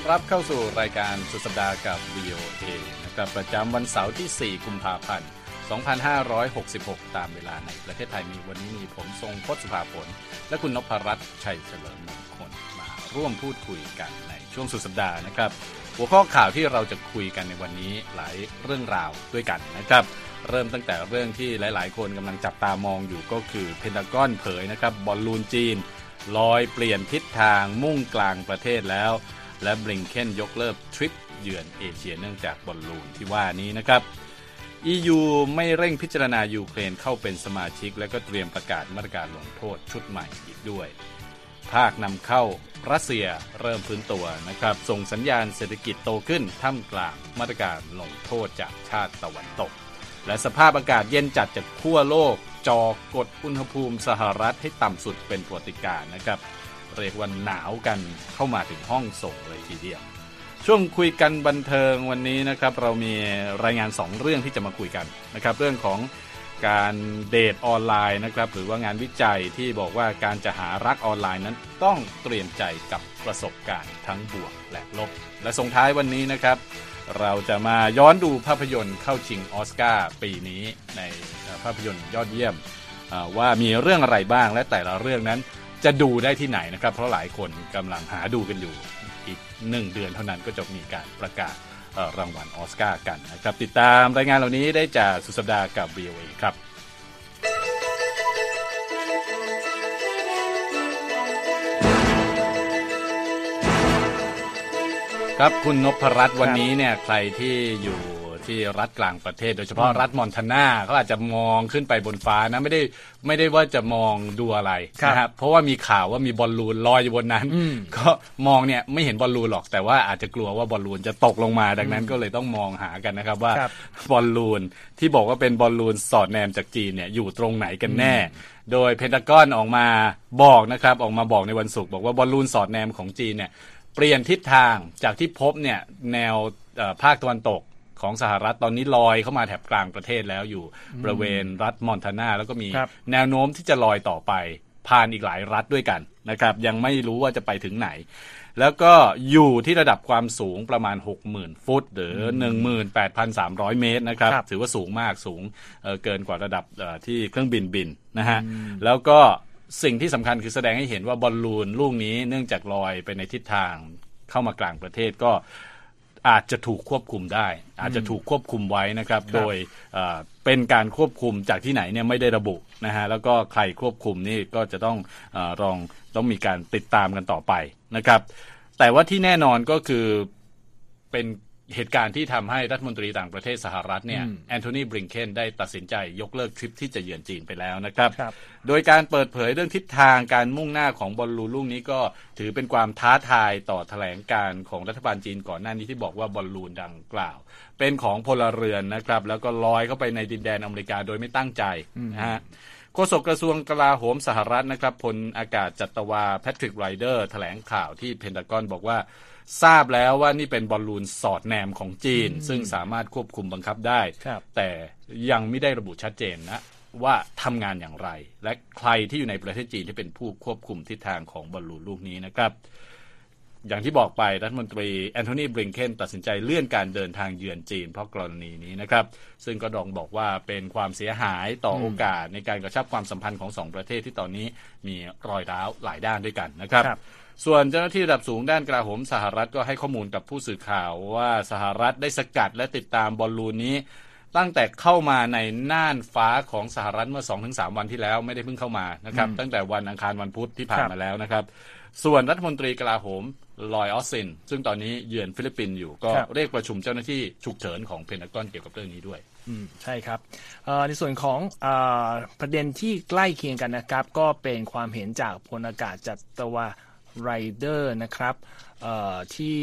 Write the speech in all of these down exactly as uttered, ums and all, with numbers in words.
รับเข้าสู่รายการสุดสัปดาห์กับ วี โอ เอ นะครับประจำวันเสาร์ที่สี่กุมภาพันธ์สองพันห้าร้อยหกสิบหกตามเวลาในประเทศไทยมีวันนี้มีผมทรงพจน์สุภาผลและคุณนพรัตน์ชัยเฉลิมมงคลมาร่วมพูดคุยกันในช่วงสุดสัปดาห์นะครับหัวข้อข่าวที่เราจะคุยกันในวันนี้หลายเรื่องราวด้วยกันนะครับเริ่มตั้งแต่เรื่องที่หลายๆคนกำลังจับตามองอยู่ก็คือเพนทากอนเผยนะครับบอลลูนจีนลอยเปลี่ยนทิศทางมุ่งกลางประเทศแล้วและบลิงเคนยกเลิกทริปเยือนเอเชียเนื่องจากบอลลูนที่ว่านี้นะครับ อี ยู ไม่เร่งพิจารณายูเครนเข้าเป็นสมาชิกและก็เตรียมประกาศมาตรการลงโทษชุดใหม่อีกด้วยภาคนำเข้ารัสเซียเริ่มฟื้นตัวนะครับส่งสัญญาณเศรษฐกิจโตขึ้นท่ามกลางมาตรการลงโทษจากชาติตะวันตกและสภาพอากาศเย็นจัดจากทั่วโลกจ่อกดอุณหภูมิสหรัฐให้ต่ำสุดเป็นประวัติการณ์นะครับเรียกว่าหนาวกันเข้ามาถึงห้องส่งเลยทีเดียวช่วงคุยกันบันเทิงวันนี้นะครับเรามีรายงานสองเรื่องที่จะมาคุยกันนะครับเรื่องของการเดทออนไลน์นะครับหรือว่างานวิจัยที่บอกว่าการจะหารักออนไลน์นั้นต้องเตรียมใจกับประสบการณ์ทั้งบวกและลบและส่งท้ายวันนี้นะครับเราจะมาย้อนดูภาพยนตร์เข้าชิงออสการ์ปีนี้ในภาพยนตร์ยอดเยี่ยมว่ามีเรื่องอะไรบ้างและแต่ละเรื่องนั้นจะดูได้ที่ไหนนะครับเพราะหลายคนกำลังหาดูกันอยู่อีกหนึ่งเดือนเท่านั้นก็จะมีการประกาศรางวัลออสการ์กันนะครับติดตามรายงานเหล่านี้ได้จากสุดสัปดาห์กับ วี โอ เอ ครับครับคุณนพรัตน์วันนี้เนี่ยใครที่อยู่ที่รัฐกลางประเทศโดยเฉพาะรัฐมอนทานาเขาอาจจะมองขึ้นไปบนฟ้านะไม่ได้ไม่ได้ว่าจะมองดูอะไรนะครับเพราะว่ามีข่าวว่ามีบอลลูนลอยอยู่บนนั้นก็มองเนี่ยไม่เห็นบอลลูนหรอกแต่ว่าอาจจะกลัวว่าบอลลูนจะตกลงมาดังนั้นก็เลยต้องมองหากันนะครับว่าบอลลูนที่บอกว่าเป็นบอลลูนสอดแนมจากจีนเนี่ยอยู่ตรงไหนกันแน่โดยเพนทากอนออกมาบอกนะครับออกมาบอกในวันศุกร์บอกว่าบอลลูนสอดแนมของจีนเนี่ยเปลี่ยนทิศทางจากที่พบเนี่ยแนวภาคตะวันตกของสหรัฐตอนนี้ลอยเข้ามาแถบกลางประเทศแล้วอยู่บริเวณรัฐมอนทานาแล้วก็มีแนวโน้มที่จะลอยต่อไปผ่านอีกหลายรัฐด้วยกันนะครับยังไม่รู้ว่าจะไปถึงไหนแล้วก็อยู่ที่ระดับความสูงประมาณ หกหมื่น ฟุตหรือ หนึ่งหมื่นแปดพันสามร้อย เมตรนะครับถือว่าสูงมากสูง เอ่อ เกินกว่าระดับที่เครื่องบินบินนะฮะแล้วก็สิ่งที่สำคัญคือแสดงให้เห็นว่าบอลลูนลูกนี้เนื่องจากลอยไปในทิศทางเข้ามากลางประเทศก็อาจจะถูกควบคุมได้อาจจะถูกควบคุมไว้นะครับโดยเป็นการควบคุมจากที่ไหนเนี่ยไม่ได้ระบุนะฮะแล้วก็ใครควบคุมนี่ก็จะต้องเอ่อลองต้องมีการติดตามกันต่อไปนะครับแต่ว่าที่แน่นอนก็คือเป็นเหตุการณ์ที่ทำให้รัฐมนตรีต่างประเทศสหรัฐเนี่ยแอนโทนีบลิงเคนได้ตัดสินใจยกเลิกทริปที่จะเยือนจีนไปแล้วนะครับโดยการเปิดเผยเรื่องทิศทางการมุ่งหน้าของบอลลูนลูกนี้ก็ถือเป็นความท้าทายต่อแถลงการของรัฐบาลจีนก่อนหน้านี้ที่บอกว่าบอลลูนดังกล่าวเป็นของพลเรือนนะครับแล้วก็ลอยเข้าไปในดินแดนอเมริกาโดยไม่ตั้งใจนะฮะโฆษกกระทรวงกลาโหมสหรัฐนะครับพลอากาศจัตวาแพทริกไรเดอร์แถลงข่าวที่เพนทากอนบอกว่าทราบแล้วว่านี่เป็นบอลลูนสอดแนมของจีนซึ่งสามารถควบคุมบังคับได้แต่ยังไม่ได้ระบุชัดเจนนะว่าทำงานอย่างไรและใครที่อยู่ในประเทศจีนที่เป็นผู้ควบคุมทิศทางของบอลลูนลูกนี้นะครับอย่างที่บอกไปรัฐมนตรีแอนโทนีบลิงเคนตัดสินใจเลื่อนการเดินทางเยือนจีนเพราะกรณีนี้นะครับซึ่งก็ดองบอกว่าเป็นความเสียหายต่อโอกาสในการกระชับความสัมพันธ์ของสองประเทศที่ตอนนี้มีรอยร้าวหลายด้านด้วยกันนะครับส่วนเจ้าหน้าที่ระดับสูงด้านกลาโหมสหรัฐก็ให้ข้อมูลกับผู้สื่อข่าวว่าสหรัฐได้สกัดและติดตามบอลลูนนี้ตั้งแต่เข้ามาในน่านฟ้าของสหรัฐเมื่อ สองถึงสาม วันที่แล้วไม่ได้เพิ่งเข้ามานะครับตั้งแต่วันอังคารวันพุธที่ผ่านมาแล้วนะครับส่วนรัฐมนตรีกลาโหมลอยออสตินซึ่งตอนนี้เยือนฟิลิปปินส์อยู่ก็เรียกประชุมเจ้าหน้าที่ฉุกเฉินของเพนทากอนเกี่ยวกับเรื่องนี้ด้วยอืมใช่ครับในส่วนของประเด็นที่ใกล้เคียงกันนะครับก็เป็นความเห็นจากพลอากาศจัตวาไรเดอร์นะครับที่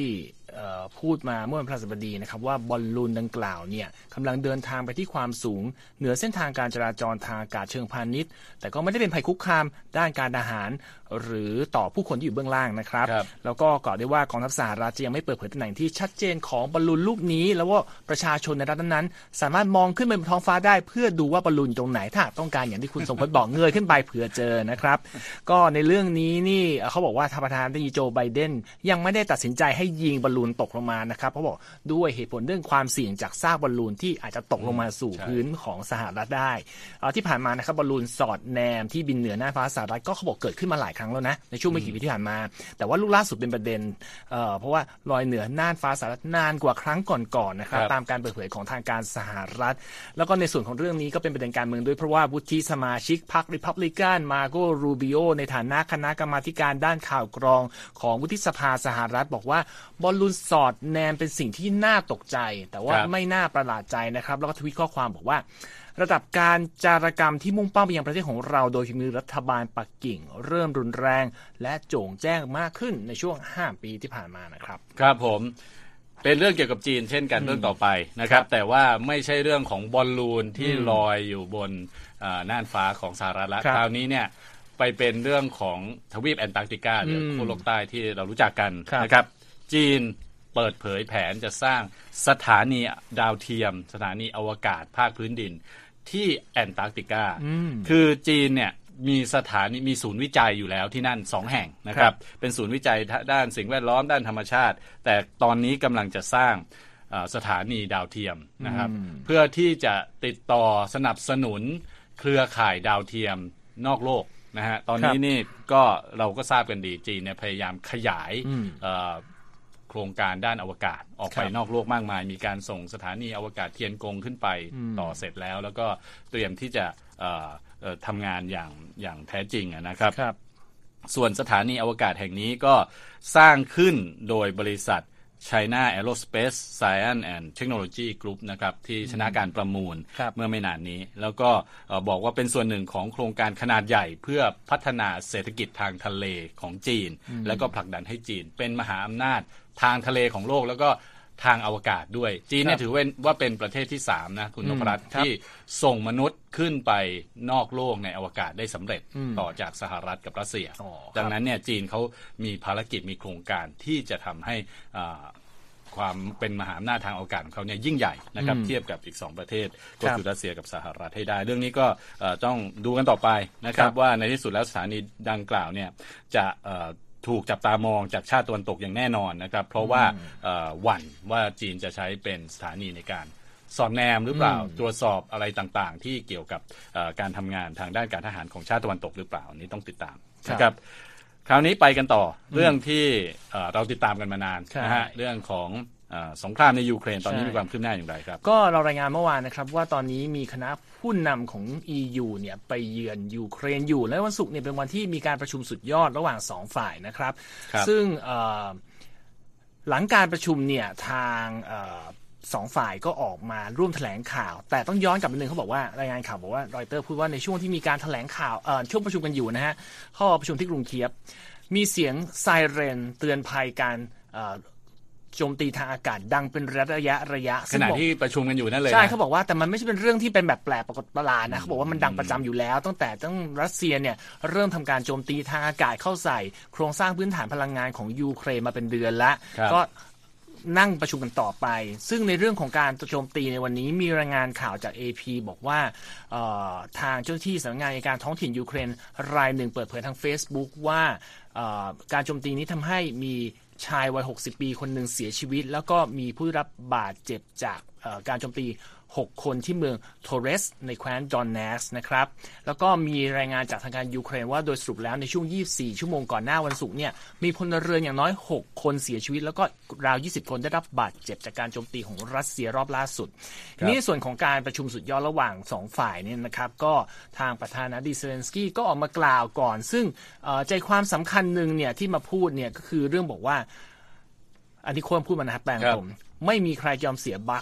พูดมาเมื่อวันพฤหัสบดีนะครับว่าบอลลูนดังกล่าวเนี่ยกำลังเดินทางไปที่ความสูงเหนือเส้นทางการจราจรทางอากาศเชิงพาณิชย์แต่ก็ไม่ได้เป็นภัยคุกคามด้านการทหารหรือต่อผู้คนที่อยู่เบื้องล่างนะครับแล้วก็กล่าวได้ว่ากองทัพสหรัฐจะยังไม่เปิดเผยตำแหน่งที่ชัดเจนของบอลลูนลูกนี้แล้วว่าประชาชนในรัฐนั้นสามารถมองขึ้นไปบนท้องฟ้าได้เพื่อดูว่าบอลลูนตรงไหนถ้าต้องการอย่างที่คุณสมพจน์บอกเงยขึ้นไปเผื่อเจอนะครับก็ในเรื่องนี้นี่เขาบอกว่าทางประธานาธิบดีโจไบเดนยังไม่ได้ตัดสินใจให้ยิงบอลลูนตกลงมานะครับเขาบอกด้วยเหตุผลเรื่องความเสี่ยงจากซากบอลลูนที่อาจจะตกลงมาสู่พื้นของสหรัฐได้ที่ผ่านมานะครับบอลลูนสอดแนมที่บินเหนือหน้าฟ้าสหรัฐก็เขาบอกเกิดขึ้นมาหลายครั้งแล้วนะในช่วงไม่กี่ปีที่ผ่านมาแต่ว่าลูกล่าสุดเป็นประเด็นเอ่อเพราะว่าลอยเหนือน่านฟ้าสหรัฐนานกว่าครั้งก่อนๆนะครับตามการเปิดเผยของทางการสหรัฐแล้วก็ในส่วนของเรื่องนี้ก็เป็นประเด็นการเมืองด้วยเพราะว่าวุฒิสมาชิกพรรคริพับลิกันมาโกรูบิโอในฐานะคณะกรรมาธิการด้านข่าวกรองของวุฒิสภาสหรัฐบอกว่าบอลลูนสอดแนมเป็นสิ่งที่น่าตกใจแต่ว่าไม่น่าประหลาดใจนะครับแล้วก็ทวีตข้อความบอกว่าระดับการจารกรรมที่มุ่งเป้าไปยังประเทศของเราโดยมีรัฐบาลปักกิ่งเริ่มรุนแรงและโจ่งแจ้งมากขึ้นในช่วงห้าปีที่ผ่านมานะครับครับผมเป็นเรื่องเกี่ยวกับจีนเช่นกันเรื่องต่อไปนะครับแต่ว่าไม่ใช่เรื่องของบอลลูนที่ลอยอยู่บนน่านฟ้าของสหรัฐแล้วคราวนี้เนี่ยไปเป็นเรื่องของทวีปแอนตาร์กติกาหรือขั้วโลกใต้ที่เรารู้จักกันนะครับจีนเปิดเผยแผนจะสร้างสถานีดาวเทียมสถานีอวกาศภาคพื้นดินที่แอนตาร์กติกาคือจีนเนี่ยมีสถานีมีศูนย์วิจัยอยู่แล้วที่นั่นสองแห่งนะครับเป็นศูนย์วิจัยด้านสิ่งแวดล้อมด้านธรรมชาติแต่ตอนนี้กำลังจะสร้างสถานีดาวเทียมนะครับเพื่อที่จะติดต่อสนับสนุนเครือข่ายดาวเทียมนอกโลกนะฮะตอนนี้นี่ก็เราก็ทราบกันดีจีนเนี่ยพยายามขยายโครงการด้านอวกาศออกไปนอกโลกมากมายมีการส่งสถานีอวกาศเทียนกงขึ้นไปต่อเสร็จแล้วแล้วก็เตรียมที่จะทำงานอย่างอย่างแท้จริงนะครับส่วนสถานีอวกาศแห่งนี้ก็สร้างขึ้นโดยบริษัท China Aerospace Science and Technology Group นะครับที่ชนะการประมูลเมื่อไม่นานนี้แล้วก็บอกว่าเป็นส่วนหนึ่งของโครงการขนาดใหญ่เพื่อพัฒนาเศรษฐกิจทางทะเลของจีนแล้วก็ผลักดันให้จีนเป็นมหาอำนาจทางทะเลของโลกแล้วก็ทางอวกาศด้วยจีนเนี่ยถือว่าเป็นประเทศที่สามนะคุณนพรัตน์ที่ส่งมนุษย์ขึ้นไปนอกโลกในอวกาศได้สำเร็จต่อจากสหรัฐกับรัสเซียดังนั้นเนี่ยจีนเขามีภารกิจมีโครงการที่จะทำให้ความเป็นมหาอำนาจทางอวกาศของเขาเนี่ยยิ่งใหญ่นะครับเทียบกับอีกสองประเทศก็คือรัสเซียกับสหรัฐให้ได้เรื่องนี้ก็ต้องดูกันต่อไปนะครับว่าในที่สุดแล้วสถานีดังกล่าวเนี่ยจะถูกจับตามองจากชาติตะวันตกอย่างแน่นอนนะครับเพราะว่าหวั่นว่าจีนจะใช้เป็นสถานีในการสอดแนมหรือเปล่าตรวจสอบอะไรต่างๆที่เกี่ยวกับการทำงานทางด้านการทหารของชาติตะวันตกหรือเปล่านี้ต้องติดตามนะครับคราวนี้ไปกันต่อเรื่องที่เราติดตามกันมานานนะฮะเรื่องของสงครามในยูเครนตอนนี้มีความคืบหน้าอย่างไรครับก็เรารายงานเมื่อวานนะครับว่าตอนนี้มีคณะผู้นำของ อี ยู เนี่ยไปเยือนยูเครนอยู่และวันศุกร์เนี่ยเป็นวันที่มีการประชุมสุดยอดระหว่างสองฝ่ายนะครับซึ่งหลังการประชุมเนี่ยทางสองฝ่ายก็ออกมาร่วมแถลงข่าวแต่ต้องย้อนกลับไปนึงเขาบอกว่ารายงานข่าวบอกว่ารอยเตอร์พูดว่าในช่วงที่มีการแถลงข่าวช่วงประชุมกันอยู่นะฮะเข้าประชุมที่กรุงเคียฟมีเสียงไซเรนเตือนภัยการโจมตีทางอากาศดังเป็นระยะระยะขณะที่ประชุมกันอยู่นั่นเลยใช่เขาบอกว่าแต่มันไม่ใช่เป็นเรื่องที่เป็นแบบแปลกปรากฏประหลาดนะเขาบอกว่ามันดังประจำอยู่แล้วตั้งแต่ตั้งรัสเซียเนี่ยเริ่มทำการโจมตีทางอากาศเข้าใส่โครงสร้างพื้นฐานพลังงานของยูเครนมาเป็นเดือนแล้วก็นั่งประชุมกันต่อไปซึ่งในเรื่องของการโจมตีในวันนี้มีรายงานข่าวจาก เอ พี บอกว่าทางเจ้าหน้าที่สำนักงานในการท้องถิ่นยูเครนรายหนึ่งเปิดเผยทาง Facebook ว่าการโจมตีนี้ทำให้มีชายวัยหกสิบปีคนหนึ่งเสียชีวิตแล้วก็มีผู้รับบาดเจ็บจากการโจมตีหกคนที่เมืองโทเรสในแคว้นดอนเนสนะครับแล้วก็มีรายงานจากทางการยูเครนว่าโดยสรุปแล้วในช่วงยี่สิบสี่ชั่วโมงก่อนหน้าวันศุกร์เนี่ยมีพลเรือนอย่างน้อยหกคนเสียชีวิตแล้วก็ราวยี่สิบคนได้รับบาดเจ็บจากการโจมตีของรัสเซียรอบล่าสุดนี่ในส่วนของการประชุมสุดยอดระหว่างสองฝ่ายเนี่ยนะครับก็ทางประธานาธิบดีเซเลนสกี้ก็ออกมากล่าวก่อนซึ่งใจความสำคัญหนึ่งเนี่ยที่มาพูดเนี่ยก็คือเรื่องบอกว่าอันนี้ควรพูดมานะครับแปลงผมไม่มีใครยอมเสียบาร์มุต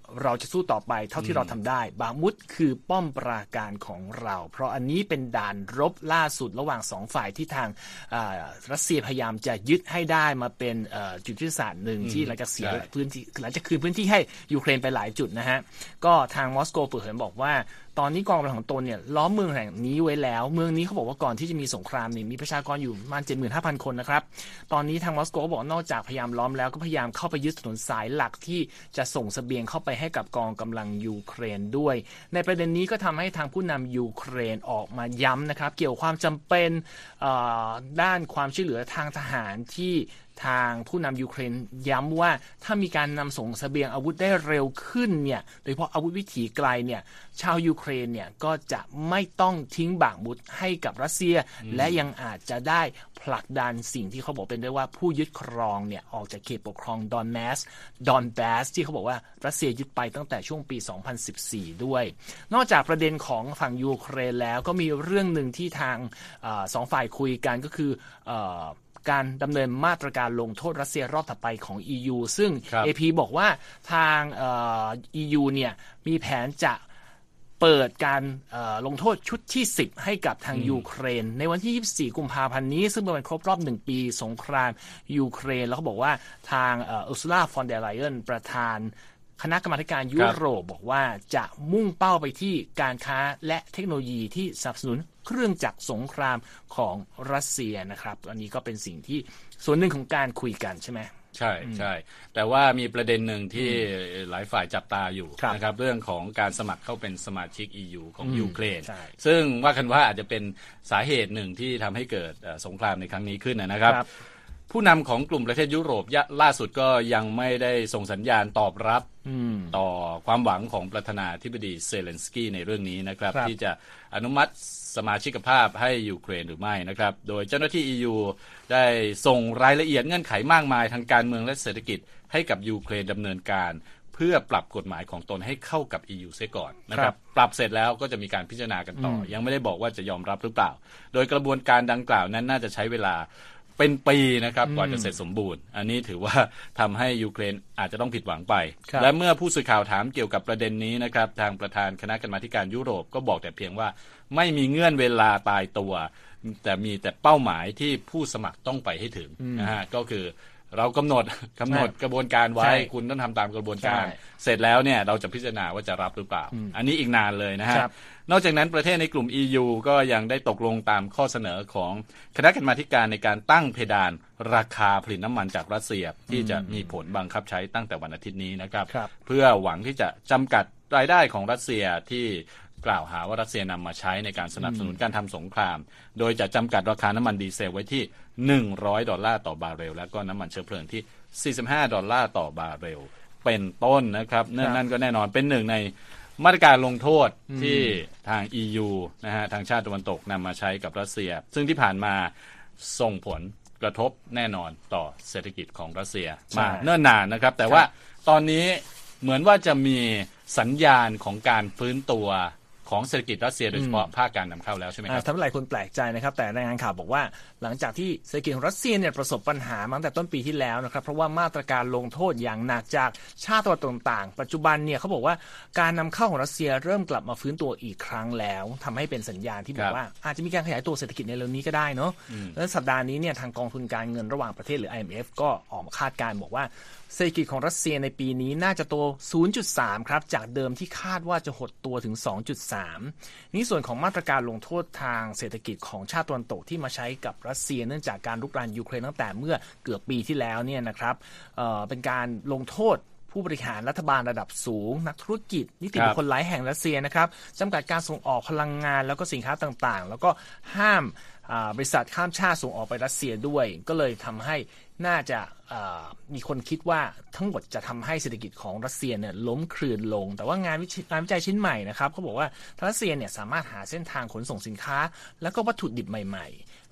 เราจะสู้ต่อไปเท่าที่เราทำได้บามุดคือป้อมปราการของเราเพราะอันนี้เป็นด่านรบล่าสุดระหว่างสองฝ่ายที่ทางรัสเซียพยายามจะยึดให้ได้มาเป็นจุดยุทธศาสตร์หนึ่งที่หลังจากเสียพื้นที่หลังจากคืนพื้นที่ให้ยูเครนไปหลายจุดนะฮะก็ทางมอสโกเปิดเผยบอกว่าตอนนี้กองกำลังของตนเนี่ยล้อมเมืองแห่งนี้ไว้แล้วเมืองนี้เขาบอกว่าก่อนที่จะมีสงครามเนี่ยมีประชากรอยู่ประมาณ เจ็ดหมื่นห้าพัน คนนะครับตอนนี้ทางมอสโกก็บอกนอกจากพยายามล้อมแล้วก็พยายามเข้าไปยึดถนนสายหลักที่จะส่งเสบียงเข้าไปให้กับกองกำลังยูเครนด้วยในประเด็นนี้ก็ทำให้ทางผู้นำยูเครนออกมาย้ำนะครับเกี่ยวกับความจำเป็นด้านความช่วยเหลือทางทหารที่ทางผู้นำยูเครนย้ำว่าถ้ามีการนำส่งเสบียงอาวุธได้เร็วขึ้นเนี่ยโดยเฉพาะอาวุธวิถีไกลเนี่ยชาวยูเครนเนี่ยก็จะไม่ต้องทิ้งบามุดให้กับรัสเซียและยังอาจจะได้ผลักดันสิ่งที่เขาบอกเป็นได้ว่าผู้ยึดครองเนี่ยออกจากเขตปกครองดอนแมสดอนแบสที่เขาบอกว่ารัสเซียยึดไปตั้งแต่ช่วงปีสองพันสิบสี่ด้วยนอกจากประเด็นของฝั่งยูเครนแล้วก็มีเรื่องหนึ่งที่ทางสองฝ่ายคุยกันก็คือการดำเนินมาตรการลงโทษรัสเซียรอบถัดไปของ อี ยู ซึ่ง เอ พี บอกว่าทางเอ่อ อี ยู เนี่ยมีแผนจะเปิดการลงโทษชุดที่สิบให้กับทางยูเครนในวันที่ยี่สิบสี่กุมภาพันธ์นี้ซึ่งเป็นวันครบรอบหนึ่งปีสงครามยูเครนแล้วเขาบอกว่าทางเอุร์ซูลา ฟอนเดอร์ไลเยนประธานคณะกรรมาการยุโรปบอกว่าจะมุ่งเป้าไปที่การค้าและเทคโนโลยีที่สนับสนุนเครื่องจักรสงครามของรัสเซียนะครับอันนี้ก็เป็นสิ่งที่ส่วนหนึ่งของการคุยกันใช่ไหมใช่ใช่แต่ว่ามีประเด็นหนึ่งที่หลายฝ่ายจับตาอยู่นะครับเรื่องของการสมัครเข้าเป็นสมาชิก อี ยู ของยูเครนซึ่งว่ากันว่าอาจจะเป็นสาเหตุหนึ่งที่ทำให้เกิดสงครามในครั้งนี้ขึ้นนะครับผู้นำของกลุ่มประเทศยุโรปล่าสุดก็ยังไม่ได้ส่งสัญญาณตอบรับต่อความหวังของประธานาธิบดีเซเลนสกี้ในเรื่องนี้นะครับที่จะอนุมัติสมาชิกภาพให้ยูเครนหรือไม่นะครับโดยเจ้าหน้าที่ อี ยู ได้ส่งรายละเอียดเงื่อนไขมากมายทางการเมืองและเศรษฐกิจให้กับยูเครนดำเนินการเพื่อปรับกฎหมายของตนให้เข้ากับ อี ยู เสียก่อนนะครับปรับเสร็จแล้วก็จะมีการพิจารณากันต่อยังไม่ได้บอกว่าจะยอมรับหรือเปล่าโดยกระบวนการดังกล่าวนั้นน่าจะใช้เวลาเป็นปีนะครับกว่าจะเสร็จสมบูรณ์อันนี้ถือว่าทำให้ยูเครนอาจจะต้องผิดหวังไปและเมื่อผู้สื่อข่าวถามเกี่ยวกับประเด็นนี้นะครับทางประธานคณะกรรมาการยุโรปก็บอกแต่เพียงว่าไม่มีเงื่อนเวลาตายตัวแต่มีแต่เป้าหมายที่ผู้สมัครต้องไปให้ถึงนะฮะก็คือเรากำหนดกำหนดกระบวนการไว้คุณต้องทำตามกระบวนการเสร็จแล้วเนี่ยเราจะพิจารณาว่าจะรับหรือเปล่าอันนี้อีกนานเลยนะฮะนอกจากนั้นประเทศในกลุ่ม อี ยู ก็ยังได้ตกลงตามข้อเสนอของคณะกรรมาการในการตั้งเพดานราคาผลิตน้ำมันจากรัสเซียที่จะมีผลบังคับใช้ตั้งแต่วันอาทิตย์นี้นะครับเพื่อหวังที่จะจำกัดรายได้ของรัสเซียที่กล่าวหาว่ารัสเซียนำมาใช้ในการสนับสนุนการทำสงครามโดยจะจำกัดราคาน้ำมันดีเซลไว้ที่หนึ่งร้อยดอลลาร์ต่อบาร์เรลและก็น้ำมันเชื้อเพลิงที่สี่สิบห้าดอลลาร์ต่อบาร์เรลเป็นต้นนะครับนั่นก็แน่นอนเป็นหนึ่งในมาตรการลงโทษที่ทาง อี ยู นะฮะทางชาติตะวันตกนำมาใช้กับรัสเซียซึ่งที่ผ่านมาส่งผลกระทบแน่นอนต่อเศรษฐกิจของรัสเซียมาเนิ่นนานนะครับแต่ว่าตอนนี้เหมือนว่าจะมีสัญญาณของการฟื้นตัวของเศรษฐกิจรัสเซียโดยเฉพาะภาคการนำเข้าแล้วใช่ไหมครับทำให้หลายคนแปลกใจนะครับแต่รายงานข่าวบอกว่าหลังจากที่เศรษฐกิจของรัสเซียเนี่ยประสบปัญหามาตั้งแต่ต้นปีที่แล้วนะครับเพราะว่ามาตรการลงโทษอย่างหนักจากชาติตะวันตกต่างๆปัจจุบันเนี่ยเขาบอกว่าการนำเข้าของรัสเซียเริ่มกลับมาฟื้นตัวอีกครั้งแล้วทำให้เป็นสัญญาณที่บอกว่าอาจจะมีการขยายตัวเศรษฐกิจในเร็วนี้ก็ได้เนาะและสัปดาห์นี้เนี่ยทางกองทุนการเงินระหว่างประเทศหรือ ไอ เอ็ม เอฟ ก็ออกมาคาดการณ์บอกว่าเศรษฐกิจของรัสเซียในปีนี้น่าจะโต ศูนย์จุดสาม ครับจากเดิมที่คาดว่าจะหดตัวถึง สองจุดสาม นี่ส่วนของมาตรการลงโทษทางเศรษฐกิจของชาติตะวันตกที่มาใช้กับรัสเซียเนื่องจากการรุกรานยูเครนตั้งแต่เมื่อเกือบปีที่แล้วเนี่ยนะครับ เอ่อ เป็นการลงโทษผู้บริหารรัฐบาลระดับสูงนักธุรกิจนิติบุคคลหลายแห่งรัสเซียนะครับจำกัดการส่งออกพลังงานแล้วก็สินค้าต่างๆแล้วก็ห้ามบริษัทข้ามชาติส่งออกไปรัสเซียด้วยก็เลยทำให้น่าจะมีคนคิดว่าทั้งหมดจะทำให้เศรษฐกิจของรัสเซียเนี่ยล้มคลืนลงแต่ว่างานวิจัยชิ้นใหม่นะครับเขาบอกว่ารัสเซียเนี่ยสามารถหาเส้นทางขนส่งสินค้าแล้วก็วัตถุดิบใหม่ๆ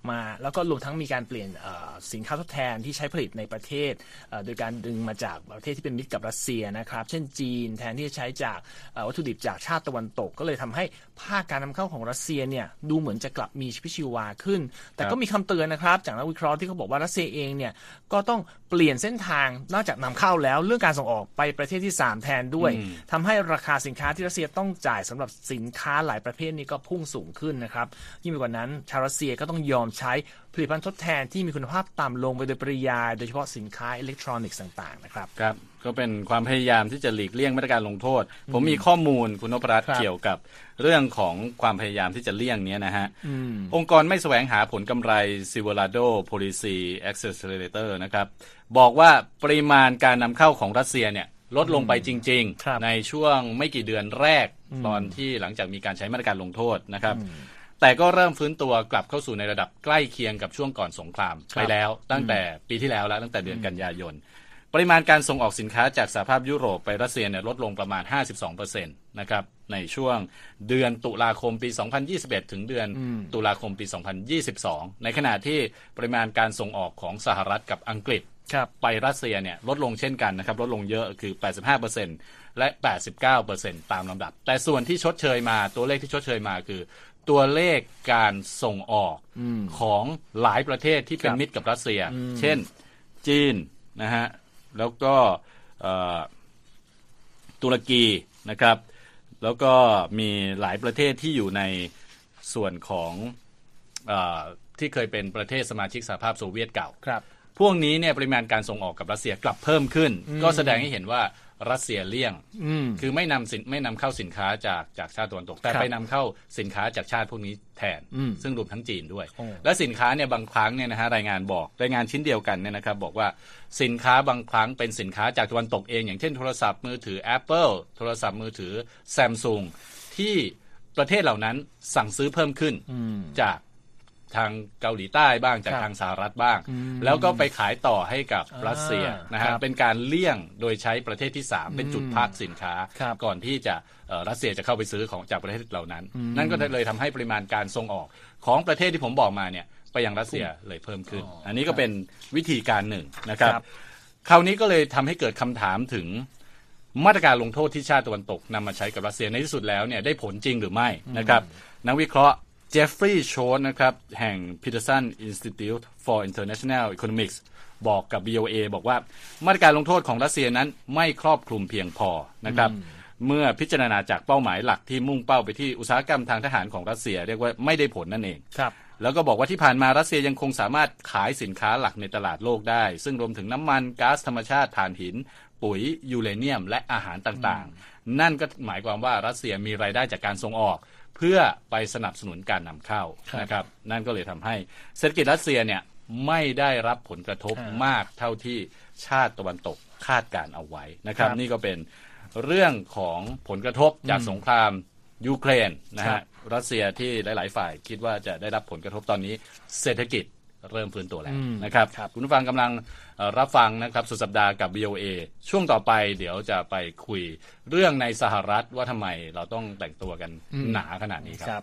มาแล้วก็รวมทั้งมีการเปลี่ยนสินค้าทดแทนที่ใช้ผลิตในประเทศโดยการดึงมาจากประเทศที่เป็นมิตรกับรัสเซียนะครับเช่นจีนแทนที่จะใช้จากวัตถุดิบจากชาติตะวันตกก็เลยทำให้ภาคการนำเข้าของรัสเซียเนี่ยดูเหมือนจะกลับมีชีวิตชีวาขึ้นแต่ก็มีคำเตือนนะครับจากนักวิเคราะห์ที่เขาบอกว่ารัสเซียเองเนี่ยก็ต้องเปลี่ยนเส้นทางนอกจากนำเข้าแล้วเรื่องการส่งออกไปประเทศที่สามแทนด้วยทำให้ราคาสินค้าที่รัสเซียต้องจ่ายสำหรับสินค้าหลายประเภทนี้ก็พุ่งสูงขึ้นนะครับยิ่งไปกว่านั้นชาวรัสเซียก็ต้องยอมใช้ผลิตภัณฑ์ทดแทนที่มีคุณภาพต่ำลงไปโดยปริยายโดยเฉพาะสินค้าอิเล็กทรอนิกส์ต่างๆนะครับครับก็เป็นความพยายามที่จะหลีกเลี่ยงมาตรการลงโทษผมมีข้อมูลคุณนพรัตน์เกี่ยวกับเรื่องของความพยายามที่จะเลี่ยงนี้นะฮะองค์กรไม่แสวงหาผลกำไร Silverado Policy Accelerator นะครับบอกว่าปริมาณการนำเข้าของรัสเซียเนี่ยลดลงไปจริงๆในช่วงไม่กี่เดือนแรกตอนที่หลังจากมีการใช้มาตรการลงโทษนะครับแต่ก็เริ่มฟื้นตัวกลับเข้าสู่ในระดับใกล้เคียงกับช่วงก่อนสงครามไปแล้วตั้งแต่ปีที่แล้วแล้วตั้งแต่เดือนกันยายนปริมาณการส่งออกสินค้าจากสหภาพยุโรปไปรัสเซียเนี่ยลดลงประมาณ ห้าสิบสองเปอร์เซ็นต์ นะครับในช่วงเดือนตุลาคมปี สองพันยี่สิบเอ็ด ถึงเดือนตุลาคมปี สองพันยี่สิบสอง ในขณะที่ปริมาณการส่งออกของสหรัฐกับอังกฤษไปรัสเซียเนี่ยลดลงเช่นกันนะครับลดลงเยอะคือ แปดสิบห้าเปอร์เซ็นต์ และ แปดสิบเก้าเปอร์เซ็นต์ ตามลำดับแต่ส่วนที่ชดเชยมาตัวเลขที่ชดเชยมาคือตัวเลขการส่งออกของหลายประเทศที่เป็นมิตรกับรัสเซียเช่นจีนนะฮะแล้วก็ตุรกีนะครับแล้วก็มีหลายประเทศที่อยู่ในส่วนของเอ่อที่เคยเป็นประเทศสมาชิกสหภาพโซเวียตเก่าพวกนี้เนี่ยปริมาณการส่งออกกับรัสเซียกลับเพิ่มขึ้นก็แสดงให้เห็นว่ารัสเซียเลี่ยงคือไม่นำสินไม่นำเข้าสินค้าจากจากชาติตะวันตกแต่ไปนำเข้าสินค้าจากชาติพวกนี้แทนซึ่งรวมทั้งจีนด้วยและสินค้าเนี่ยบางครั้งเนี่ยนะฮะรายงานบอกรายงานชิ้นเดียวกันเนี่ยนะครับบอกว่าสินค้าบางครั้งเป็นสินค้าจากตะวันตกเองอย่างเช่นโทรศัพท์มือถือ Apple โทรศัพท์มือถือ Samsung ที่ประเทศเหล่านั้นสั่งซื้อเพิ่มขึ้นจากทางเกาหลีใต้บ้างจากทางสหรัฐบ้างแล้วก็ไปขายต่อให้กับรัสเซียนะฮะเป็นการเลี่ยงโดยใช้ประเทศที่สามเป็นจุดพักสินค้าก่อนที่จะรัสเซียจะเข้าไปซื้อของจากประเทศเหล่านั้นนั่นก็เลยทำให้ปริมาณการส่งออกของประเทศที่ผมบอกมาเนี่ยไปยังรัสเซียเลยเพิ่มขึ้นอันนี้ก็เป็นวิธีการหนึ่งนะครับคราวนี้ก็เลยทำให้เกิดคำถามถึงมาตรการลงโทษที่ชาติตะวันตกนำมาใช้กับรัสเซียในที่สุดแล้วเนี่ยได้ผลจริงหรือไม่นะครับนักวิเคราะห์เจฟฟรีย์ โชตนะครับแห่ง Peterson Institute for International Economics บอกกับ วี โอ เอ บอกว่ามาตรการลงโทษของรัสเซียนั้นไม่ครอบคลุมเพียงพอนะครับเมื่อพิจารณาจากเป้าหมายหลักที่มุ่งเป้าไปที่อุตสาหกรรมทางทหารของรัสเซียเรียกว่าไม่ได้ผลนั่นเองแล้วก็บอกว่าที่ผ่านมารัสเซียยังคงสามารถขายสินค้าหลักในตลาดโลกได้ซึ่งรวมถึงน้ำมันก๊าซธรรมชาติถ่านหินปุ๋ยยูเรเนียมและอาหารต่างๆนั่นก็หมายความว่ารัสเซียมีรายได้จากการส่งออกเพื่อไปสนับสนุนการนำเข้านะครับนั่นก็เลยทำให้เศรษฐกิจรัสเซียเนี่ยไม่ได้รับผลกระทบมากเท่าที่ชาติตะวันตกคาดการเอาไว้นะครับนี่ก็เป็นเรื่องของผลกระทบจากสงครามยูเครนนะฮะรัสเซียที่หลายๆฝ่ายคิดว่าจะได้รับผลกระทบตอนนี้เศรษฐกิจเริ่มฟื้นตัวแล้วนะครับคุณผู้ฟังกำลังรับฟังนะครับสุดสัปดาห์กับ วี โอ เอ ช่วงต่อไปเดี๋ยวจะไปคุยเรื่องในสหรัฐว่าทำไมเราต้องแต่งตัวกันหนาขนาดนี้ครับ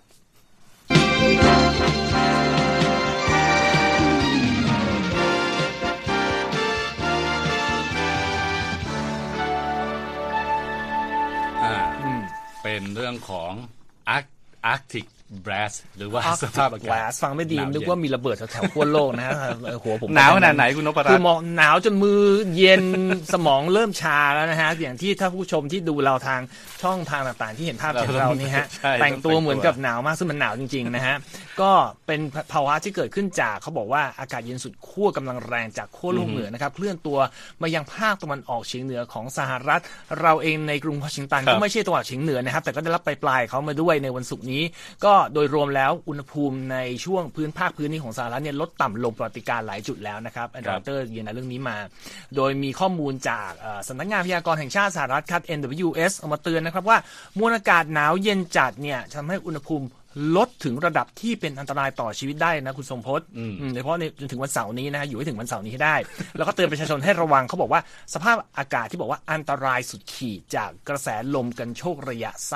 เป็นเรื่องของ Arctic Blast หรือว่าสภาพอากาศฟังไม่ดีนึกว่ามีระเบิดแถวขั้วโลกนะฮะหัวผมหนาวขนาดไหนคุณนพรัตน์คือมองหนาวจนมือเย็นสมองเริ่มชาแล้วนะฮะอย่างที่ถ้าผู้ชมที่ดูเราทางช่องทางต่างๆที่เห็นภาพจากเรานี่ฮะแต่งตัวเหมือนกับหนาวมากซึ่งมันหนาวจริงๆนะฮะก็เป็นภาวะที่เกิดขึ้นจากเขาบอกว่าอากาศเย็นสุดขั้วกำลังแรงจากขั้วโลกเหนือนะครับเคลื่อนตัวมายังภาคตะวันออกเฉียงเหนือของสหรัฐเราเองในกรุงวอชิงตันก็ไม่ใช่ตะวันออกเฉียงเหนือนะครับแต่ก็ได้รับปลายๆเขามาด้วยในวันศุกร์นี้ก็โดยรวมแล้วอุณหภูมิในช่วงพื้นภาคพื้นนี้ของสหรัฐเนี่ยลดต่ำลงประวัติการหลายจุดแล้วนะครับแอนดรูว์ เตอร์ยืนยันเรื่องนี้มาโดยมีข้อมูลจากสำนักงานพยากรณ์แห่งชาติสหรัฐครับ เอ็น ดับเบิลยู เอส เอามาเตือนนะครับว่ามวลอากาศหนาวเย็นจัดเนี่ยทำให้อุณหภูมิลดถึงระดับที่เป็นอันตรายต่อชีวิตได้นะคุณทรงพจน์โดยเฉพาะในจนถึงวันเสาร์นี้นะฮะอยู่ให้ถึงวันเสาร์นี้ให้ได้แล้วก็เตือนประชาชนให้ระวังเขาบอกว่าสภาพอากาศที่บอกว่าอันตรายสุดขีดจากกระแสลมกันโชกระยะสั้น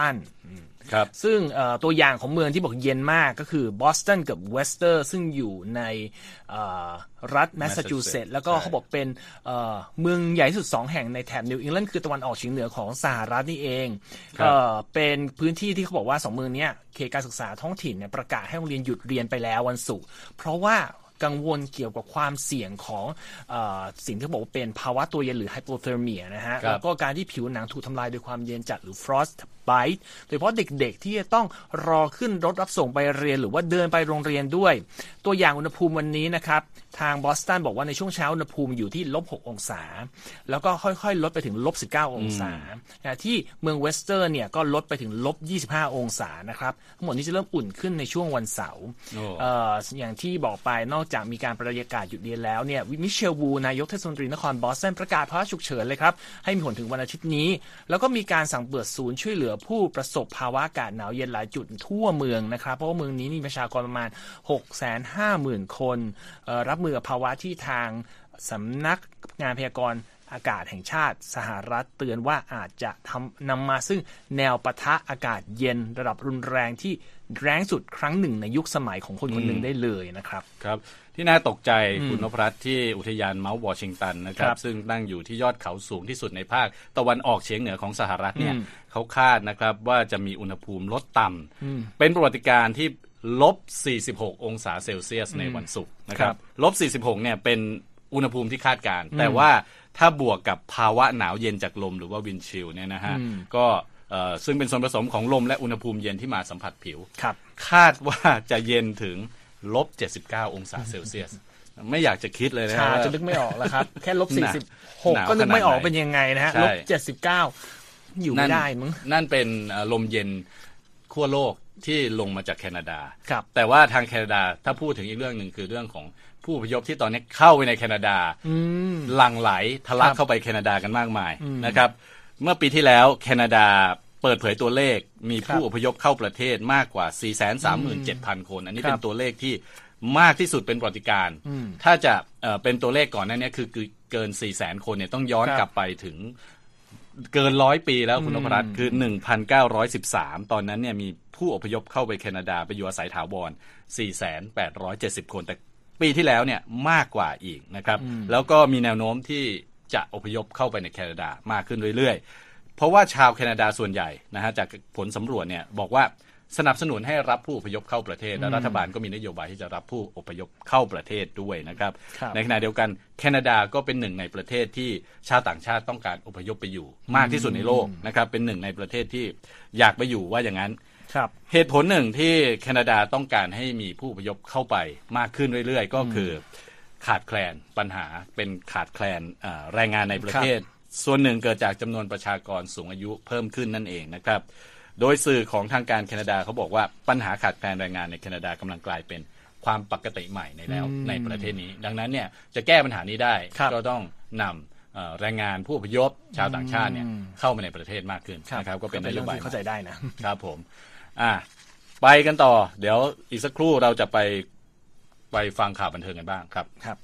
ครับซึ่งตัวอย่างของเมืองที่บอกเย็นมากก็คือบอสตันกับเวสเตอร์ซึ่งอยู่ในรัฐแมสซาชูเซตส์แล้วก็เขาบอกเป็นเมืองใหญ่ที่สุดสองแห่งในแถบนิวอิงแลนด์คือตะวันออกเฉียงเหนือของสหรัฐนี่เองเป็นพื้นที่ที่เขาบอกว่าสองเมืองนี้เขตการศึกษาท้องถิ่นเนี่ยประกาศให้โรงเรียนหยุดเรียนไปแล้ววันศุกร์เพราะว่ากังวลเกี่ยวกับความเสี่ยงของเอ่อสิ่งที่บอกว่าเป็นภาวะตัวเย็นหรือไฮโปเทอร์เมียนะฮะแล้วก็การที่ผิวหนังถูกทำลายโดยความเย็นจัดหรือ frostbite โดยเฉพาะเด็กๆที่จะต้องรอขึ้นรถรับส่งไปเรียนหรือว่าเดินไปโรงเรียนด้วยตัวอย่างอุณหภูมิวันนี้นะครับทางบอสตันบอกว่าในช่วงเช้าอุณหภูมิอยู่ที่ลบหกองศาแล้วก็ค่อยๆลดไปถึงลบสิบเก้าองศาที่เมืองเวสเตอร์เนี่ยก็ลดไปถึงลบยี่สิบห้าองศานะครับทั้งหมดนี้จะเริ่มอุ่นขึ้นในช่วงวันเสาร์ อ, ออย่างที่บอกไปนอกจากมีการประกาศหยุดเรียนแล้วเนี่ยมิเชลวูนายกเทศมนตรีนครบอสตันประกาศภาวะฉุกเฉินเลยครับให้มีผลถึงวันอาทิตย์นี้แล้วก็มีการสั่งเปิดศูนย์ช่วยเหลือผู้ประสบภาวะอากาศหนาวเย็นหลายจุดทั่วเมืองนะครับเพราะว่าเมืองนี้มีประชากรประมาณ หกแสนห้าหมื่น คนรับมือกับภาวะที่ทางสำนักงานพยากรณ์อากาศแห่งชาติสหรัฐเตือนว่าอาจจะทำนำมาซึ่งแนวปะทะอากาศเย็นระดับรุนแรงที่แรงสุดครั้งหนึ่งในยุคสมัยของคนคนหนึ่งได้เลยนะครับครับที่น่าตกใจคุณนพรัตน์ที่อุทยานเมาท์วอชิงตันนะครับซึ่งตั้งอยู่ที่ยอดเขาสูงที่สุดในภาคตะวันออกเฉียงเหนือของสหรัฐเนี่ยเขาคาดนะครับว่าจะมีอุณหภูมิลดต่ำเป็นประวัติการณ์ที่ลบสี่สิบหกองศาเซลเซียสในวันศุกร์นะครับลบสี่สิบหกเนี่ยเป็นอุณหภูมิที่คาดการณ์แต่ว่าถ้าบวกกับภาวะหนาวเย็นจากลมหรือว่าวินชิลเนี่ยนะฮะก็ซึ่งเป็นส่วนผสมของลมและอุณหภูมิเย็นที่มาสัมผัสผิวคาดว่าจะเย็นถึงลบเจ็ดสิบเก้าองศาเซลเซียสไม่อยากจะคิดเลยนะว่าจะนึกไม่ออกแล้วครับแค่ลบสี่สิบหกก็นึกไม่ออกเป็นยังไงนะฮะลบเจ็ดสิบเก้าอยู่ไม่ได้มั้งนั่นเป็นลมเย็นขั้วโลกที่ลงมาจากแคนาดาแต่ว่าทางแคนาดาถ้าพูดถึงอีกเรื่องหนึ่งคือเรื่องของผู้อพยพที่ตอนนี้เข้าไปในแคนาดาหลั่งไหลทะลักเข้าไปแคนาดากันมากมายนะครับเมื่อปีที่แล้วแคนาดาเปิดเผยตัวเลขมีผู้อพยพเข้าประเทศมากกว่า สี่แสนสามหมื่นเจ็ดพัน คนอันนี้เป็นตัวเลขที่มากที่สุดเป็นประวัติการณ์ถ้าจะเอ่อเป็นตัวเลขก่อนหน้านี้คือเกิน สี่แสน คนเนี่ยต้องย้อนกลับไปถึงเกินร้อยปีแล้วคุณนพรัตน์คือ หนึ่งพันเก้าร้อยสิบสาม ตอนนั้นเนี่ยมีผู้อพยพเข้าไปแคนาดาไปอยู่อาศัยถาวร สี่แสนแปดร้อยเจ็ดสิบ คนแต่ปีที่แล้วเนี่ยมากกว่าอีกนะครับแล้วก็มีแนวโน้มที่จะอพยพเข้าไปในแคนาดามากขึ้นเรื่อยๆเพราะว่าชาวแคนาดาส่วนใหญ่นะฮะจากผลสำรวจเนี่ยบอกว่าสนับสนุนให้รับผู้อพยพเข้าประเทศและรัฐบาลก็มีนโยบายที่จะรับผู้อพยพเข้าประเทศด้วยนะครับในขณะเดียวกันแคนาดาก็เป็นหนึ่งในประเทศที่ชาวต่างชาติต้องการอพยพไปอยู่มากที่สุดในโลกนะครับเป็นหนึ่งในประเทศที่อยากไปอยู่ว่าอย่างนั้นเหตุผลหนึ่งที่แคนาดาต้องการให้มีผู้อพยพเข้าไปมากขึ้นเรื่อยๆก็คือขาดแคลนปัญหาเป็นขาดแคลนแรงงานในประเทศส่วนหนึ่งเกิดจากจำนวนประชากรสูงอายุเพิ่มขึ้นนั่นเองนะครับโดยสื่อของทางการแคนาดาเขาบอกว่าปัญหาขาดแคลนแรงงานในแคนาดากำลังกลายเป็นความปกติใหม่ในแล้วในประเทศนี้ดังนั้นเนี่ยจะแก้ปัญหานี้ได้ก็ต้องนำแรงงานผู้อพยพชาวต่างชาติเนี่ยเข้ามาในประเทศมากขึ้นนะครับก็เป็นนโยบายเข้าใจได้นะครับผมอ่ะไปกันต่อเดี๋ยวอีกสักครู่เราจะไปไปฟังข่าวบันเทิงกันบ้างครับครับ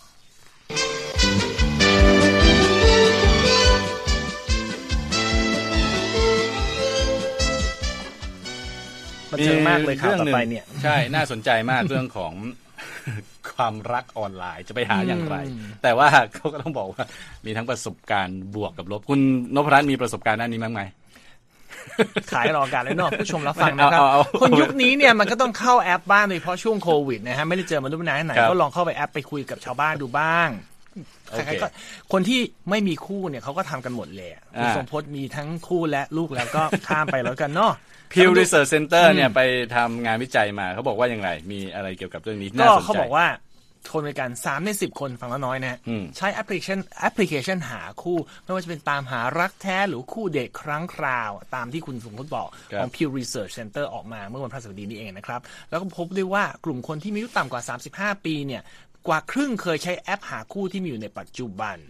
บันเทิงมากเลยข่าวต่อไปเนี่ยใช่น่าสนใจมากเรื่องของความรักออนไลน์จะไปหาอย่างไรแต่ว่าเขาก็ต้องบอกว่ามีทั้งประสบการณ์บวกกับลบคุณนพรัตน์มีประสบการณ์ด้านนี้บ้างไหมขายรอการเลยเนาะผู้ชมรับฟังนะครับคนยุคนี้เนี่ยมันก็ต้องเข้าแอปบ้างโดยเฉพาะช่วงโควิดนะฮะไม่ได้เจอมนุษย์มานานไหนก็ลองเข้าไปแอปไปคุยกับชาวบ้านดูบ้างคนที่ไม่มีคู่เนี่ยเขาก็ทำกันหมดเลยคุณสมพจน์มีทั้งคู่และลูกแล้วก็ข้ามไปแล้วกันเนาะ Pew Research Center เนี่ยไปทำงานวิจัยมาเขาบอกว่าอย่างไรมีอะไรเกี่ยวกับเรื่องนี้น่าสนใจก็เขาบอกว่าคนอเมริกันสามในสิบคนฟังแล้วน้อยนะใช้แอปพลิเคชันแอปพลิเคชันหาคู่ไม่ว่าจะเป็นตามหารักแท้หรือคู่เดทครั้งคราวตามที่คุณสมพจน์บอกของ Pew Research Center ออกมาเมื่อวันพฤหัสบดีนี้เองนะครับแล้วก็พบด้วยว่ากลุ่มคนที่มีอายุต่ำกว่าสามสิบห้าปีเนี่ยกว่าครึ่งเคยใช้แอปหาคู่ที่มีอยู่ในปัจจุบัน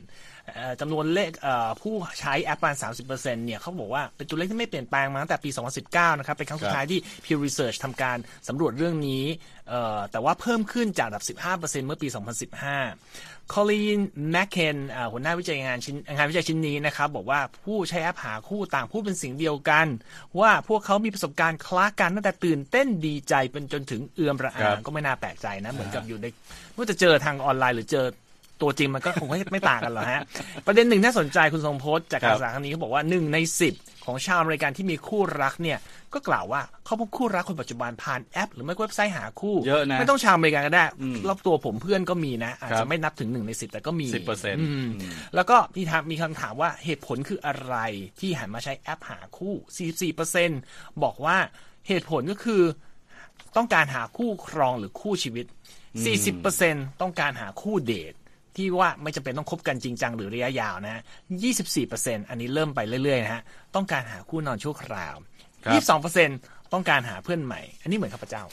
จำนวนเลขผู้ใช้แอปประมาณ สามสิบเปอร์เซ็นต์ เนี่ยเขาบอกว่าเป็นตัวเลขที่ไม่เปลี่ยนแปลงมาตั้งแต่ปีสองพันสิบเก้านะครับเป็นครั้งสุดท้ายที่ Pew Research ทำการสำรวจเรื่องนี้แต่ว่าเพิ่มขึ้นจากระดับ สิบห้าเปอร์เซ็นต์ เมื่อปีสองพันสิบห้าคอลีนแมคเคนหัวหน้าวิจัยงานชิ้นงานวิจัยชิ้นนี้นะครับบอกว่าผู้ใช้แอปหาคู่ต่างพูดเป็นเสียงเดียวกันว่าพวกเขามีประสบการณ์คล้ากันตั้งแต่ตื่นเต้นดีใจเป็นจนถึงเอื่อมระอาก็ไม่น่าแปลกใจนะเหมือนกับอยู่ในไม่ว่าจะเจอทางออนไลน์หรือเจอตัวจริงมันก็คงไม่ต่างกันหรอกฮะประเด็นหนึ่งน่าสนใจคุณทรงพจน์จากการศึกษาครั้งนี้เขาบอกว่าหนึ่งในสิบของชาวอเมริกันที่มีคู่รักเนี่ยก็กล่าวว่าเขาพบคู่รักคนปัจจุบันผ่านแอปหรือไม่ก็เว็บไซต์หาคู่เยอะนะไม่ต้องชาวอเมริกันก็ได้รอบตัวผมเพื่อนก็มีนะอาจจะไม่นับถึงหนึ่งในสิบแต่ก็มีสิบเปอร์เซ็นต์แล้วก็มีมีคำถามว่าเหตุผลคืออะไรที่หันมาใช้แอปหาคู่ สี่สิบสี่เปอร์เซ็นต์ บอกว่าเหตุผลก็คือต้องการหาคู่ครองหรือคู่ชีวิต สี่สิบเปอร์เซ็นต์ ต้องการหาคู่เดทที่ว่าไม่จำเป็นต้องคบกันจริงจังหรือระยะยาวนะฮะ ยี่สิบสี่เปอร์เซ็นต์ อันนี้เริ่มไปเรื่อยๆนะฮะต้องการหาคู่นอนชั่วคราว ยี่สิบสองเปอร์เซ็นต์ ต้องการหาเพื่อนใหม่อันนี้เหมือนข้าพเจ้า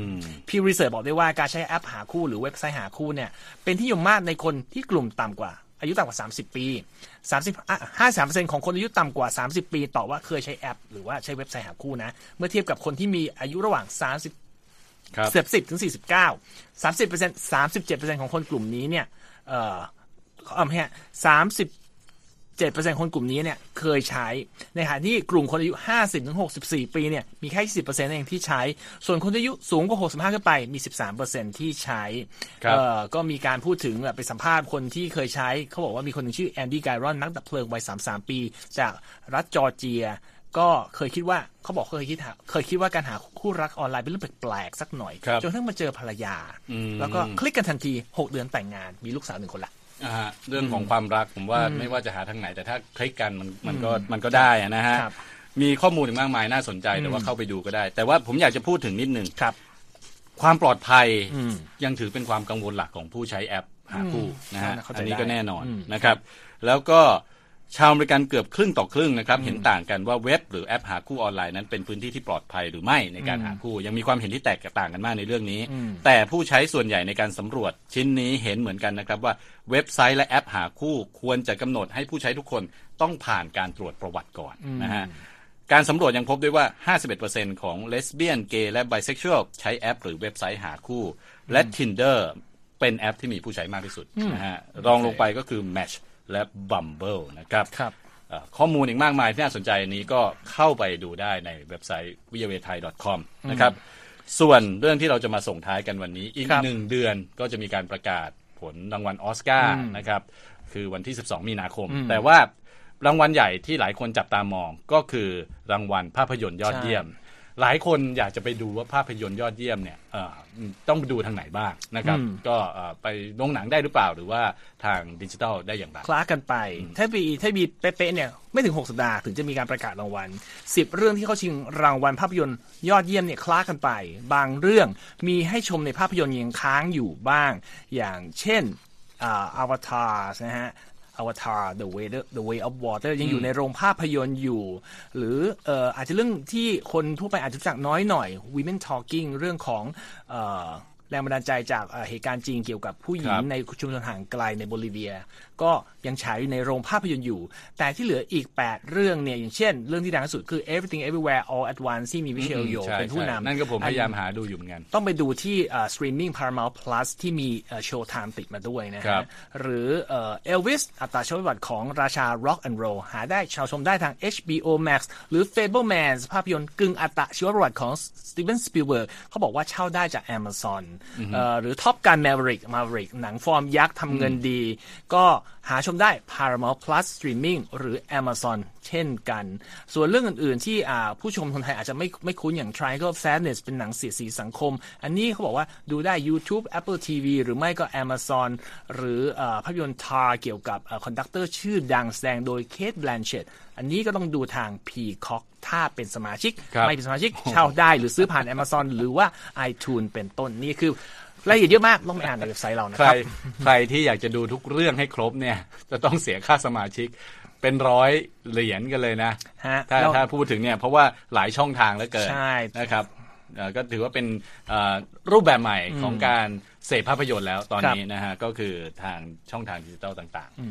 Pew Research บอกได้ว่าการใช้แอปหาคู่หรือเว็บไซต์หาคู่เนี่ยเป็นที่นิยมมากในคนที่กลุ่มต่ำกว่าอายุต่ำกว่าสามสิบปีสามสิบ ห้าสิบสามเปอร์เซ็นต์ ของคนอายุต่ำกว่าสามสิบปีตอบว่าเคยใช้แอปหรือว่าใช้เว็บไซต์หาคู่นะเมื่อเทียบกับคนที่มีอายุระหว่างสามสิบสิบถึงสี่สิบเก้า สามสิบเปอร์เซ็นต์ สามสิบเจ็ดเปอร์เซ็นต์ ของคนกลุ่มนี้เนี่ยเอ่อเอาแค่สามสิบเจ็ดเปอร์เซ็นต์ คนกลุ่มนี้เนี่ยเคยใช้ในขณะที่กลุ่มคนอายุห้าสิบถึงหกสิบสี่ปีเนี่ยมีแค่ ยี่สิบเปอร์เซ็นต์ เองที่ใช้ส่วนคนอายุสูงกว่าหกสิบห้าขึ้นไปมี สิบสามเปอร์เซ็นต์ ที่ใช้เอ่อก็มีการพูดถึงแบบไปสัมภาษณ์คนที่เคยใช้เขาบอกว่ามีคนหนึ่งชื่อแอนดี้ไกรอนนักดับเพลิงวัยสามสิบสามปีจากรัฐจอร์เจียก็เคยคิดว่าเขาบอกเคยคิดเคยคิดว่าการหาคู่รักออนไลน์เป็นเรื่องแปลกๆสักหน่อยจนกระทั่งมาเจอภรรยาแล้วก็คลิกกันทันทีหกเดือนแต่งงานมีลูกสาวหนึ่งคนละเรื่องของความรักผมว่าไม่ว่าจะหาทางไหนแต่ถ้าคลิกกันมันมันก็มันก็ได้นะฮะมีข้อมูลมากมายน่าสนใจแต่ว่าเข้าไปดูก็ได้แต่ว่าผมอยากจะพูดถึงนิดนึงความปลอดภัยยังถือเป็นความกังวลหลักของผู้ใช้แอปหาคู่นะฮะอันนี้ก็แน่นอนนะครับแล้วก็ชาวอเมริกันเกือบครึ่งต่อครึ่งนะครับเห็นต่างกันว่าเว็บหรือแอปหาคู่ออนไลน์นั้นเป็นพื้นที่ที่ปลอดภัยหรือไม่ในการหาคู่ยังมีความเห็นที่แตกต่างกันมากในเรื่องนี้แต่ผู้ใช้ส่วนใหญ่ในการสำรวจชิ้นนี้เห็นเหมือนกันนะครับว่าเว็บไซต์และแอปหาคู่ควรจะกำหนดให้ผู้ใช้ทุกคนต้องผ่านการตรวจประวัติก่อนนะฮะการสำรวจยังพบด้วยว่า ห้าสิบเอ็ดเปอร์เซ็นต์ ของเลสเบี้ยนเกย์และไบเซ็กชวลใช้แอปหรือเว็บไซต์หาคู่และ Tinder เป็นแอปที่มีผู้ใช้มากที่สุดนะฮะรองลงไปก็คือ Match และ Bumble นะครับข้อมูลอีกมากมายที่น่าสนใจนี้ก็เข้าไปดูได้ในเว็บไซต์ วี โอ เอ ไทย ดอท คอม นะครับส่วนเรื่องที่เราจะมาส่งท้ายกันวันนี้อีกหนึ่งเดือนก็จะมีการประกาศผลรางวัลออสการ์นะครับคือวันที่สิบสองมีนาคมแต่ว่ารางวัลใหญ่ที่หลายคนจับตามองก็คือรางวัลภาพยนตร์ยอดเยี่ยมหลายคนอยากจะไปดูว่าภาพยนตร์ยอดเยี่ยมเนี่ยต้องดูทางไหนบ้างนะครับก็ไปโรงหนังได้หรือเปล่าหรือว่าทางดิจิทัลได้อย่างไรคล้ากันไปถ้ามีถ้ามีเป๊ะๆเนี่ยไม่ถึงหกสัปดาห์ถึงจะมีการประกาศรางวัลสิบเรื่องที่เขาชิงรางวัลภาพยนตร์ยอดเยี่ยมเนี่ยคล้ากันไปบางเรื่องมีให้ชมในภาพยนตร์ยังค้างอยู่บ้างอย่างเช่นอวตารนะฮะAvatar The Way The Way of Water ยังอยู่ในโรงภาพยนตร์อยู่หรือเอ่ออาจจะเรื่องที่คนทั่วไปอาจจะรู้จักน้อยหน่อย Women Talking เรื่องของเอ่อแรงบันดาลใจจากเหตุการณ์จริงเกี่ยวกับผู้หญิงในชุมชนห่างไกลในโบลิเวียก็ยังฉายอยู่ในโรงภาพยนตร์อยู่แต่ที่เหลืออีกแปดเรื่องเนี่ยอย่างเช่นเรื่องที่ดังที่สุดคือ Everything Everywhere All at Once ที่มีมิเชลโยเป็นผู้นำนั่นก็ผมพยายามหาดูอยู่เหมือนกันต้องไปดูที่ Streaming Paramount Plus ที่มี Showtime ติดมาด้วยนะฮะหรือ Elvis อัตราชีวประวัติของราชา Rock and Roll หาได้ชาวชมได้ทาง เอช บี โอ Max หรือ Fabelmans ภาพยนตร์กึ่งอัตชีวประวัติของ Steven Spielberg เขาบอกว่าเช่าได้จาก Amazon หรือ Top Gun Maverick Maverick หนังฟอร์มยักษ์ทำเงินดีก็หาชมได้ Paramount Plus Streaming หรือ Amazon เช่นกันส่วนเรื่องอื่นๆที่ผู้ชมคนไทยอาจจะไม่ไม่คุ้นอย่าง Triangle of Sadness เป็นหนังเสียดสีสังคมอันนี้เขาบอกว่าดูได้ YouTube Apple ที วี หรือไม่ก็ Amazon หรือภาพยนตร์ Tar เกี่ยวกับคอนดักเตอร์ชื่อดังแสดงโดย Kate Blanchett อันนี้ก็ต้องดูทาง Peacock ถ้าเป็นสมาชิกไม่เป็นสมาชิกเช่าได้หรือซื้อผ่าน Amazon หรือว่า iTunes เป็นต้นนี่คือรายละเอียดเยอะมากต้องไปอ่านในเว็บไซต์เรานะครับใครที่อยากจะดูทุกเรื่องให้ครบเนี่ยจะต้องเสียค่าสมาชิกเป็นร้อยเหรียญกันเลยนะถ้าถ้าพูดถึงเนี่ยเพราะว่าหลายช่องทางเหลือเกินนะครับก็ถือว่าเป็นรูปแบบใหม่ของการเสพภาพยนตร์แล้วตอนนี้นะฮะก็คือทางช่องทางดิจิทัลต่าง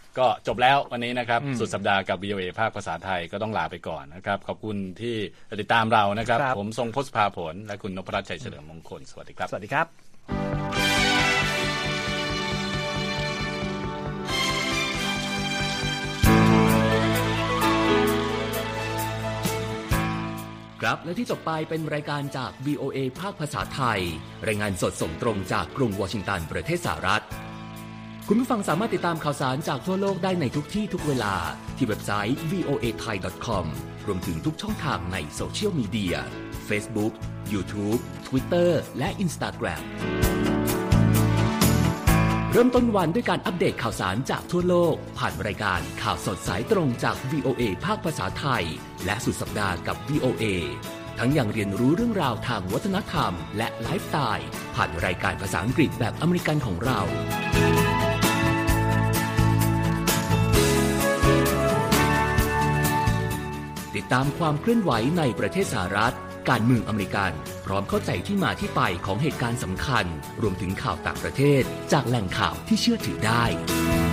ก็จบแล้ววันนี้นะครับสุดสัปดาห์กับ วี โอ เอ ภาคภาษาไทยก็ต้องลาไปก่อนนะครับขอบคุณที่ติดตามเรานะครับผมทรงพจน์ภาผลและคุณนพรัตน์ชัยเฉลิมมงคลสวัสดีครับสวัสดีครับครับและที่จบไปเป็นรายการจาก วี โอ เอ ภาคภาษาไทยรายงานสดส่งตรงจากกรุงวอชิงตันประเทศสหรัฐคุณผู้ฟังสามารถติดตามข่าวสารจากทั่วโลกได้ในทุกที่ทุกเวลาที่เว็บไซต์ วี โอ เอ ไทย ดอท คอม รวมถึงทุกช่องทางในโซเชียลมีเดีย Facebook YouTube Twitter และ Instagram เริ่มต้นวันด้วยการอัปเดตข่าวสารจากทั่วโลกผ่านรายการข่าวสดสายตรงจาก วี โอ เอ ภาคภาษาไทยและสุดสัปดาห์กับ วี โอ เอ ทั้งยังเรียนรู้เรื่องราวทางวัฒนธรรมและไลฟ์สไตล์ผ่านรายการภาษาอังกฤษแบบอเมริกันของเราติดตามความเคลื่อนไหวในประเทศสหรัฐการเมืองอเมริกันพร้อมเข้าใจที่มาที่ไปของเหตุการณ์สำคัญรวมถึงข่าวต่างประเทศจากแหล่งข่าวที่เชื่อถือได้